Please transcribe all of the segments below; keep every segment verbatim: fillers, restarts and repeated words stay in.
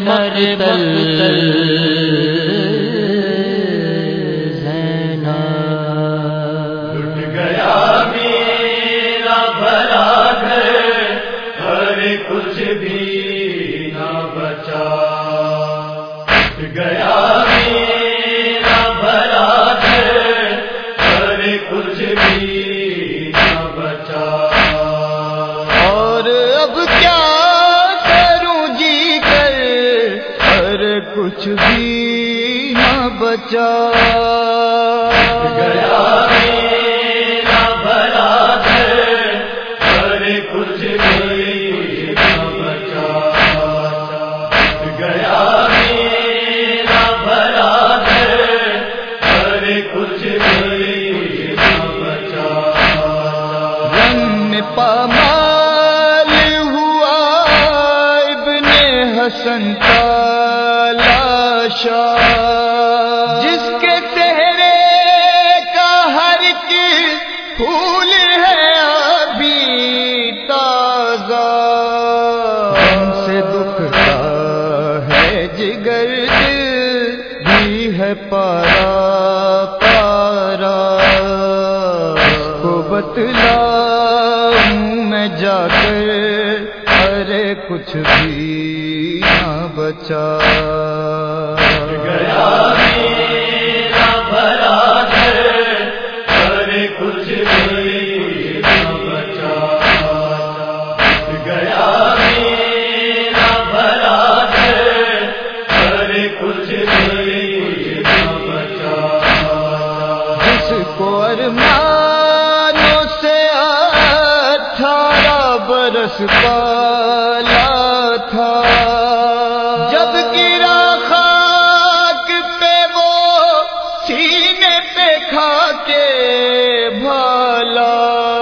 مقتل زینب لٹ گیا میرا بھلا گھر، گھر کچھ بھی نہ بچا. لٹ گیا میرا بھلا گھر، گھر کچھ بھی نہ بچا. اور اب کیا کروں جی کر، ہر کچھ بھی نہ بچا. گیا میرا بھلا گھر، گھر کچھ بھی نہ بچا. گیا میرا بھلا گھر، گھر کچھ بھی نہ بچا. رن پامال ہوا ابن حسن کا لاشا، جس کے چہرے کا ہر ایک پھول ہے ابھی تازہ. ہم سے دکھتا ہے جگر، دل بھی ہے پارا پارا. کو بتلاؤں میں جا کر، ارے کچھ بھی نہ بچا. گیا میرا بھلا گھر، گھر کچھ بھی نہ بچا. گیا میرا بھلا گھر، گھر کچھ بھی نہ بچا. جس کو ارمانوں سے اٹھارہ برس پالا تھا، جب گرا خاک پہ وہ سینے پہ کھا کے بھالا.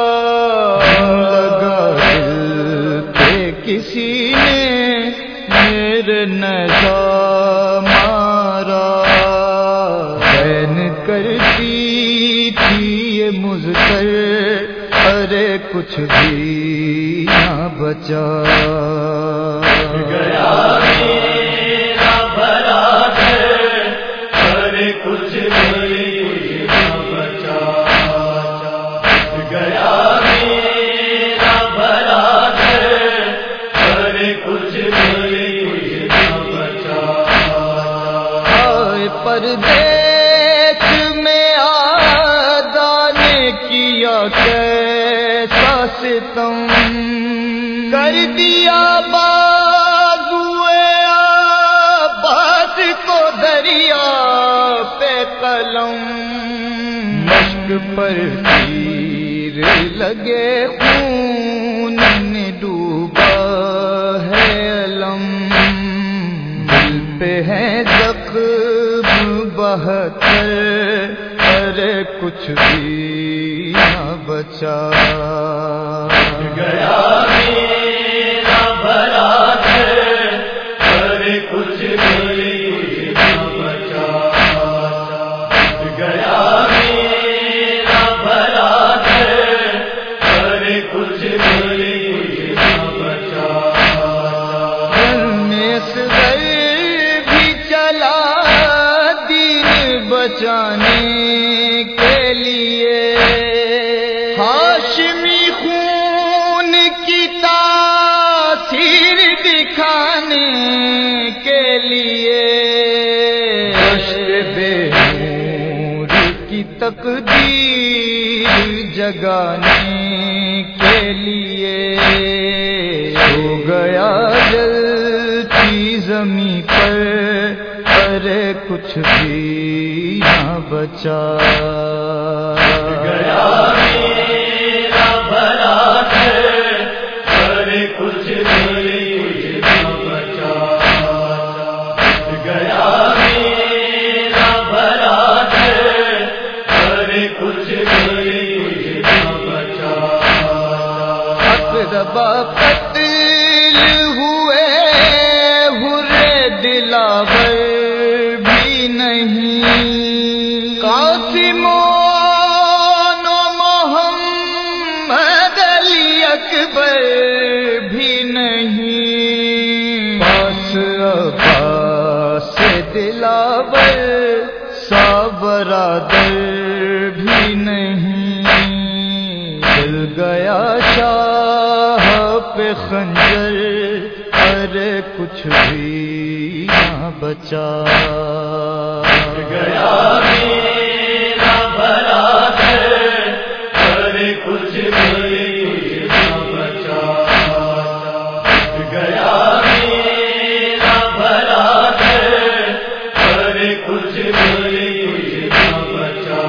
لگا دل پہ کسی نے میرے نیزہ مارا. بین کرتی تھی یہ مجھ پر، ارے کچھ بھی نہ بچا. گیا میرا بھلا گھر، گھر کچھ بھی نہ بچا. گیا میرا بھلا گھر، گھر کچھ بھی نہ بچا. آئے پردیس میں آدھا نے کیا کیسا ستم، کر دیا بازوئے عباس کو دریا پہ قلم. مشک پر تیر لگے خون نے ڈوبا ہے علم. دل پہ ہے زخم بہتر، ارے کچھ بھی نہ بچا. گیا میرا بھلا گھر، گھر کچھ بھی نہ بچا. گیا میرا بھلا گھر، گھر کچھ بھی نہ بچا. اصغر بھی چلا دین بچانے کے لیے، ہاشمی خون کی تاثیر دکھانے کے لیے. عشق بے نور کی تقدیر جگانے کے لیے، ہو گیا جلتی زمیں پر، ارے کچھ بھی نہ بچا. گیا میرا بھلا گھر، گھر کچھ بھی نہ بچا. گیا میرا بھلا گھر، گھر کچھ بھی نہ بچا. اقربا قتل ہوئے، ہرے دلاور بھی نہیں. قاسم و محمد علی اکبر بھی نہیں. پاس کر بھی نہیں، چل گیا شاہ پہ خنجر، ارے کچھ بھی نہ بچا، گیا میرا برادر، ارے کچھ بھی نہ بچا، گیا میرا برادر، ارے کچھ بھی نہ بچا،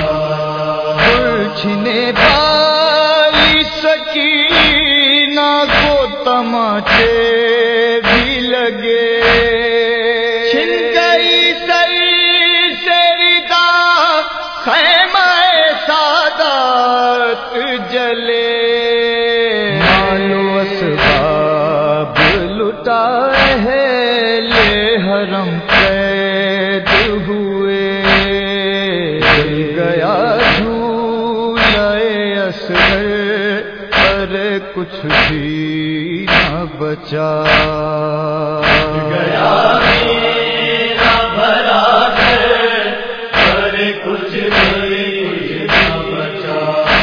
چھنے والی سکینہ کو تماچے بھی لگے، چھن گئی سر سے ردا، خیمہ سعادت جلے، مال و اسباب لٹا اہل حرم قید ہوئے، گیا جھولے اصغر، پر کچھ بھی نہ بچا، گیا میرا برادر، ارے کچھ بھی نہ بچا،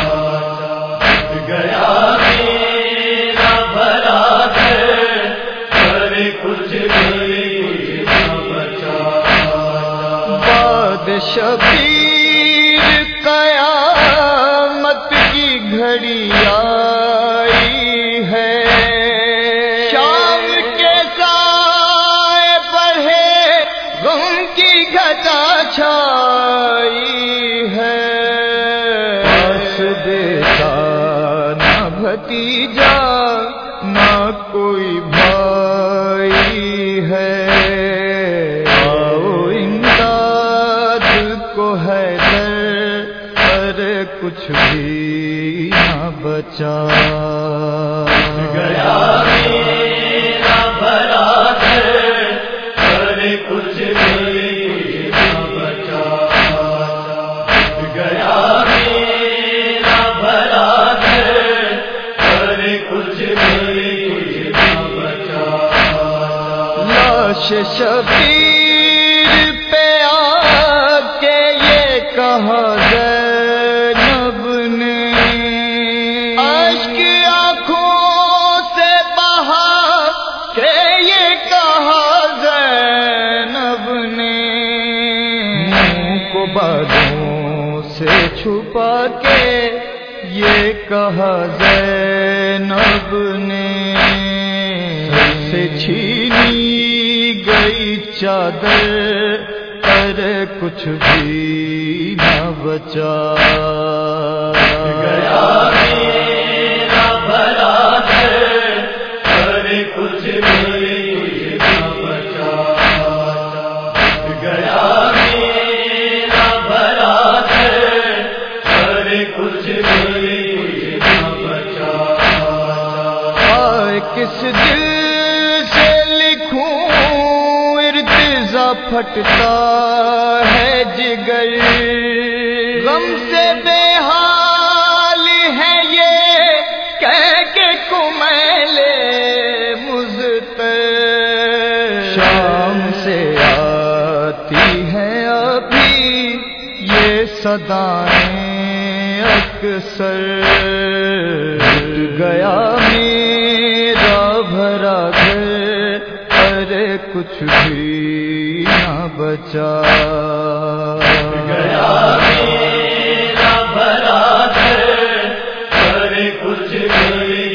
گیا میرا برادر، ارے کچھ بھی نہ بچا، بعد شبیر قیامت کی گھڑی آئی ہے، شام کے سائے بڑھے غم کی گھٹا چھائی ہے، پاس بیٹا نہ بھتیجا نہ کوئی بھائی ہے، آؤ امداد کو حیدر، پر کچھ بھی نہ بچا، گیا میرا برادر، ارے کچھ بھی نہ بچا، گیا میرا برادر، ارے کچھ بھی نہ بچا، لاش شبیر پہ آ کے یہ کہا زینب نے، اشک آنکھوں سے بہا کہ یہ کہا زینب نے، منہ کو بالوں سے چھپا کے یہ کہا زینب نے، سر سے چھینی گئی چادر، پر کچھ بھی نہ بچا، گیا میرا برادر، ارے کچھ بھی نہ بچا، گیا میرا برادر، ارے کچھ بھی نہ بچا، آئے کس دل سے لکھوں ارتضا پھٹتا ہے جگر، غم سے بے حال ہے یہ کہہ کے کمیلے مضطر، شام سے آتی ہے ابھی یہ صدائیں اکثر، ٹوٹ گیا میرا بھرا گھر، ارے کچھ بھی نہ بچا، گیا میرا برادر، ارے کچھ بھی